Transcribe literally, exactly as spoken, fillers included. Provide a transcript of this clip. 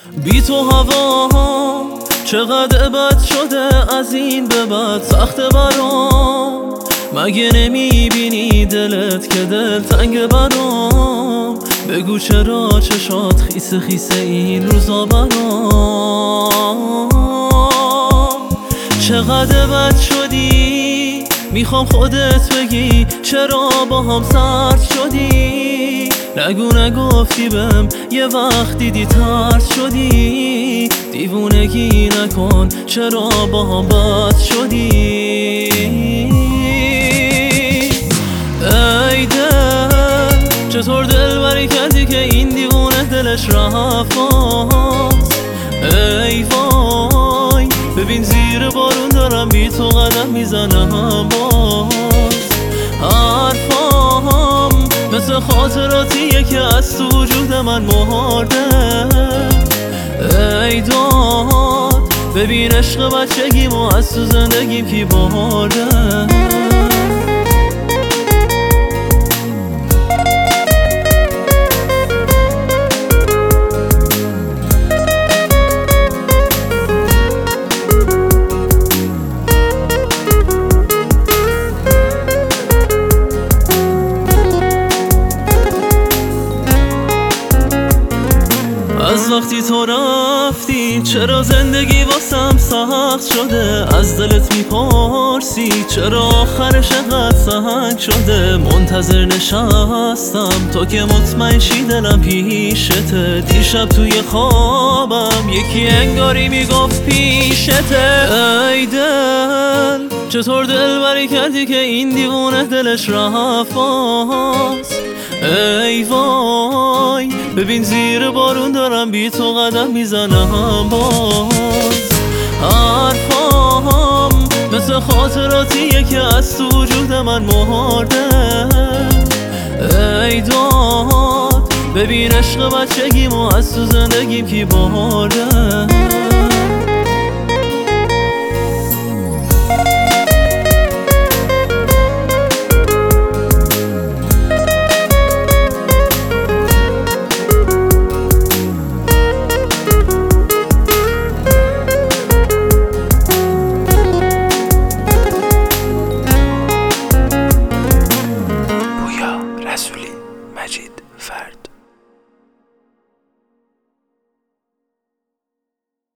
بی تو هوا چقدر بد شده، از این به بعد سخت برام. مگه نمیبینی دلت که دل تنگ برام؟ بگو چرا چشات خیس خیس این روزا برام. چقدر بد شدی میخوام خودت بگی، چرا با هم سرد شدی؟ نگو نگفتی بهم یه وقت دیدی ترد شدی. دیوونگی نکن چرا با هم بد شدی؟ ای دل چطور دل بری کردی که این دیوونه دلش رفت؟ ای وای ببین زیر بارون دارم بی تو قدم میزنم باز. حرفام مثل خاطراتیه که از تو وجود من مرده. ای داد ببین عشق بچگیمو از تو زندگیم کی برده. از وقتی تو رفتی چرا زندگی واسم سخت شده؟ از دلت میپرسی چرا آخرش انقدر سنگ شده؟ منتظر نشستم تو که مطمئن شی دلم پیشته. دیشب توی خوابم یکی انگاری میگفت پیشته. ای دل چطور دل بری کردی که این دیوونه دلش رفت باز؟ ای وای ببین زیر بارون دارم بی تو قدم میزنم باز. حرفام مثل خاطراتیه که از تو وجود من مرده. ای داد ببین عشق بچگیمو از تو زندگیم کی برده.